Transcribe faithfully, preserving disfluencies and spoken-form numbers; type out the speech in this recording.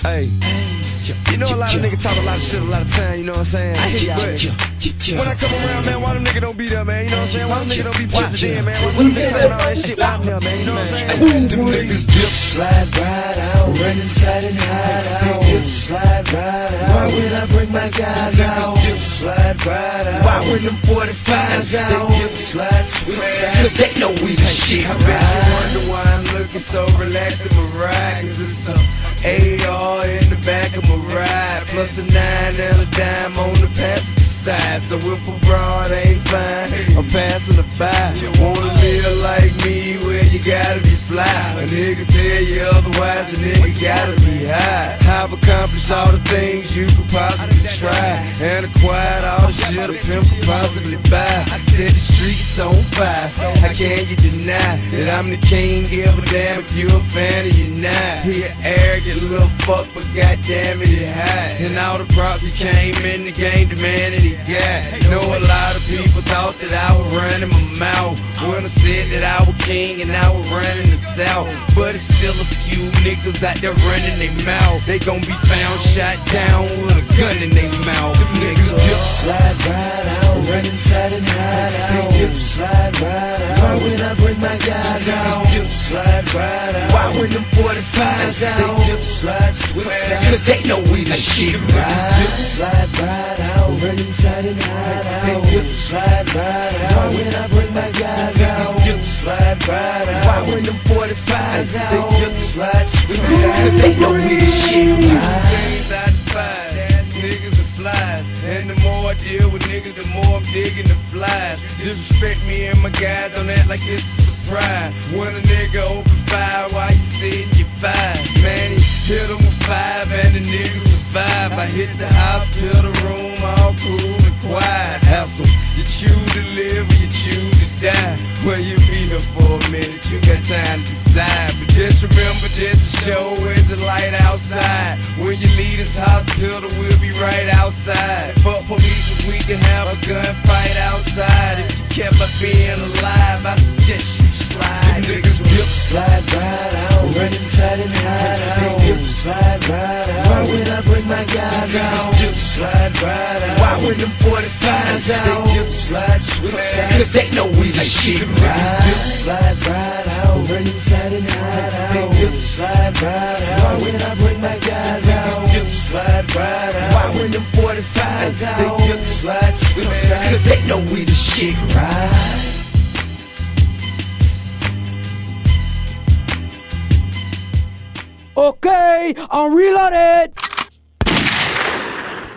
Hey, you know a lot of niggas talk a lot of shit a lot of time, you know what I'm saying? But when I come around, man, why them niggas don't be there, man? You know what I'm saying? Why them niggas don't be pushing in, man? Why them niggas talking all that shit out there, man? You know what I'm saying? Them niggas dip, slide, ride out, run inside and hide out. They dip, slide, ride out. Why when I bring my guys out? Dip, slide, ride out. Why when them forty-fives out? They dip, slide, switch sides. Cause they know we the shit. I bet you wonder why I'm looking so relaxed in my ride. Cause it's some A R in the back of my ride, plus a nine and a dime on the passenger side. So if a broad ain't fine, I'm passing the by. You wanna live like me, well you gotta be fly. A nigga tell you otherwise, the nigga gotta be high. I've accomplished all the things you could possibly try, and acquired all the shit a pimp could possibly buy. I set the streets on fire, how can you deny that I'm the king? Give a damn if you a fan or you not. He an arrogant little fuck, but goddamn it, he high. And all the props he came in the game demanded he got. Know a lot of people thought that I was running my mouth when I said that I was king and I was running the south. But it's still a few niggas out there running their mouth. They gon' be found shot down with a gun in their mouth. Them niggas dip, slide, ride out, run inside and hide out. They dip, slide, ride out. Why when I bring my guys out? Dip, slide, ride out. Why when them forty-fives out? They dip, slide, switch sides. Cause they know we the shit, right? Dip, slide, ride out, run inside and hide out. They dip, slide, ride out. Why when I bring my guys out? Dip, slide, ride out. Why when them forty-fives out? They dip, slide, switch sides. Cause they know we the shit, right? Things I despise, niggas are flies. And the more I deal with niggas, the more I'm digging the flies. Disrespect me and my guys, don't act like it's a surprise. When a nigga open fire while you sitting, you five. Man, he hit him with five and the nigga survive. I hit the hospital room all cool and quiet. Hassle, you choose to live or you choose to die. Well, you be here for a minute, you got time to decide. But just remember, just a show with the light outside. When you leave this hospital, we'll be right outside. Fuck police, if we can have a gunfight outside. If you kept us being alive, I suggest you slide. Them niggas dip, slide, ride out, run inside and hide out. They dip, slide, ride out. Why when I bring my guys out? Dip, slide, ride out. Why when them forty-fives out? They dip, slide, switch sides. Cause they know we the shit, right? Dip, slide, ride out, run inside and hide out. They dip, slide, ride out. Why when I bring my guys out? Dip, slide, ride out. Why when them forty-fives out? They dip, slide, switch sides. Cause they know we the shit, right? Okay, I'm reloaded.